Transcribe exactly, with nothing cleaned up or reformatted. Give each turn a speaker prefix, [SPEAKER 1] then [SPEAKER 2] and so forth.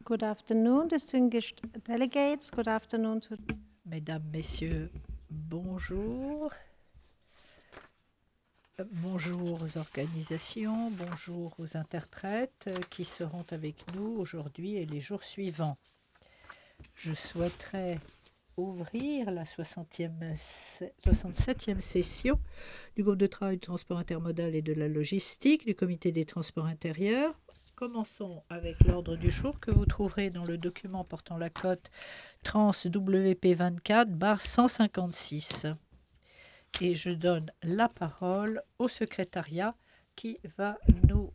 [SPEAKER 1] Good afternoon, distinguished delegates. Good afternoon to
[SPEAKER 2] Mesdames, Messieurs, bonjour. Bonjour aux organisations, bonjour aux interprètes qui seront avec nous aujourd'hui et les jours suivants. Je souhaiterais ouvrir la soixante-septième session du groupe de travail du transport intermodal et de la logistique du comité des transports intérieurs. Commençons avec l'ordre du jour que vous trouverez dans le document portant la cote Trans W P vingt-quatre barre cent cinquante-six. Et je donne la parole au secrétariat qui va nous